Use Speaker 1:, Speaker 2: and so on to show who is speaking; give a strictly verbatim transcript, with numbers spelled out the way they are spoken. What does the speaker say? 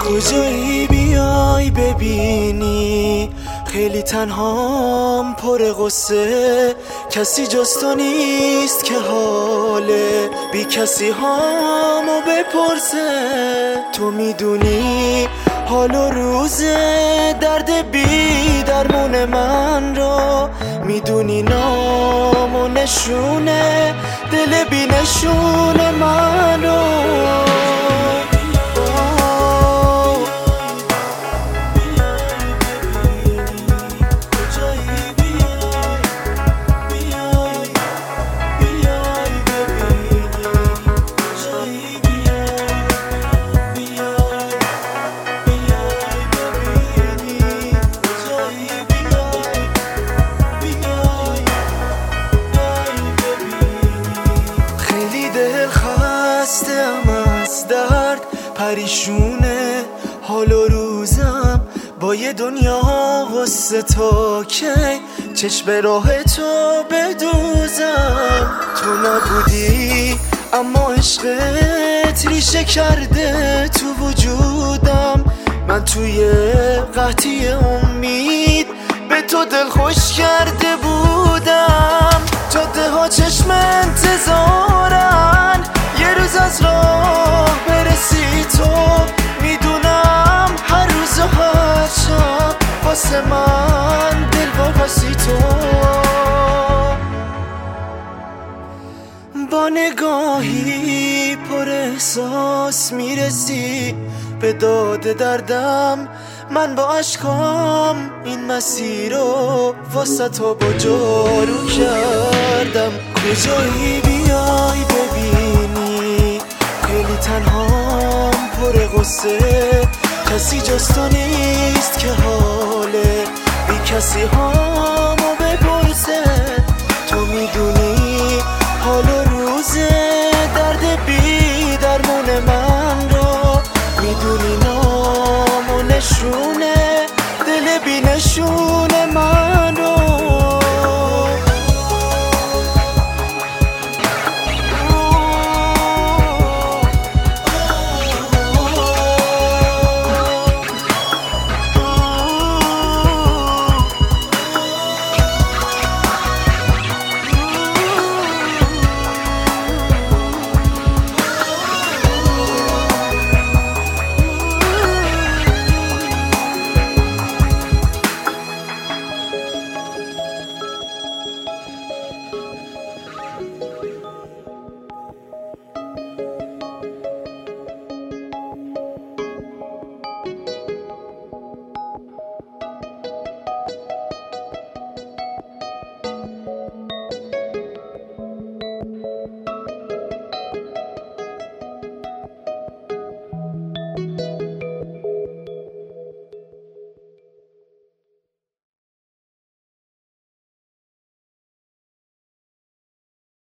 Speaker 1: کجایی بیای ببینی خیلی تنهام پر غصه، کسی جز تو نیست که حاله بی کسی هامو بپرسه. تو میدونی حال و روز درد بی درمون من رو، میدونی نام و نشونه دل بی نشونه من رو. خستم از درد پریشونه حال و روزم با یه دنیا غصه، تا کی چشم راه تو بدوزم. تو نبودی اما عشقت ریشه کرده تو وجودم، من توی قحطی امید به تو دل خوش کرده بودم. جاده ها چشم انتظارن یه روز از راه برسی تو، میدونم هر روز و هر شب واسه من دل واپسی تو. با نگاهی پر احساس میرسی به داد دردم، من با عشقام این مسیر رو واسه تو با جارو کردم. کجایی بیای ببینی خیلی تنهام پر غصه، کسی جز تو نیست که حاله بی کسی هامو بپرسه. تو میدونی حال و روز درد بی درمون من رو، میدونی نام و نشونه دل بی نشونه